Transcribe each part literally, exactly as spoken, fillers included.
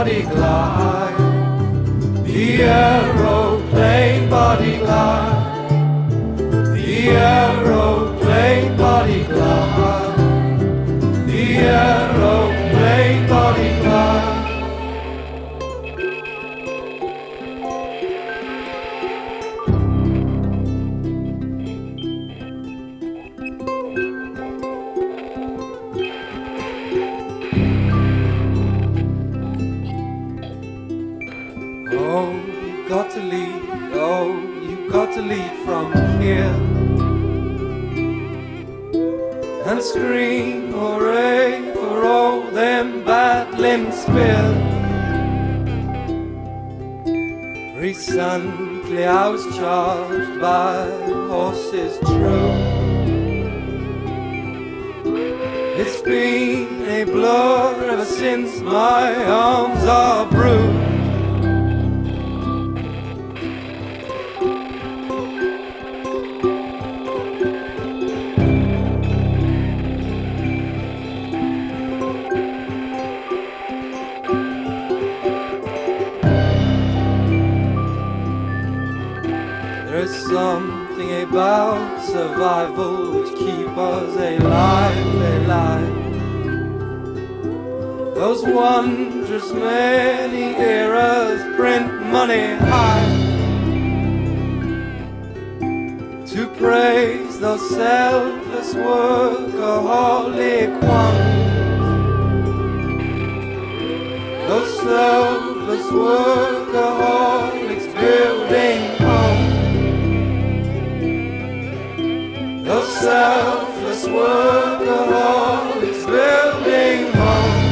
body glide, the aeroplane body glide, the aeroplane body glide, the aeroplane body glide. Oh, you got to lead, oh, you got to lead from here and scream hooray for all them bad limbs spilled. Recently I was charged by horses true. It's been a blur ever since my arms are bruised. There's something about survival which keeps us alive, alive. Those wondrous many eras print money high to praise those selfless workaholic ones, those selfless workaholics building homes. Those selfless workaholics building homes.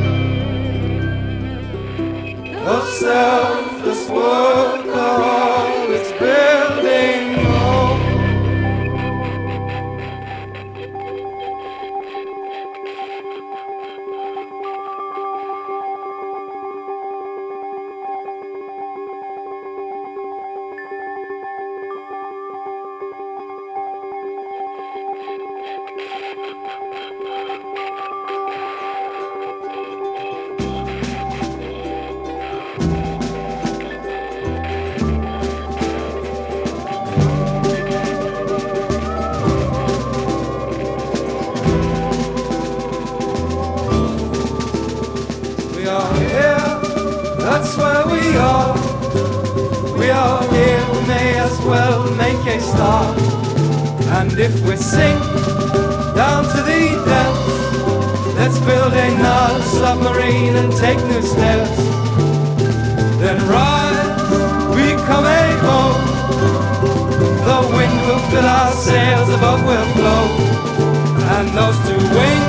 Those selfless workaholics building homes. That's where we are. We are here, we may as well make a start. And if we sink down to the depths, let's build another submarine and take new steps. Then rise, become a boat. The wind will fill our sails, above will float. And those two wings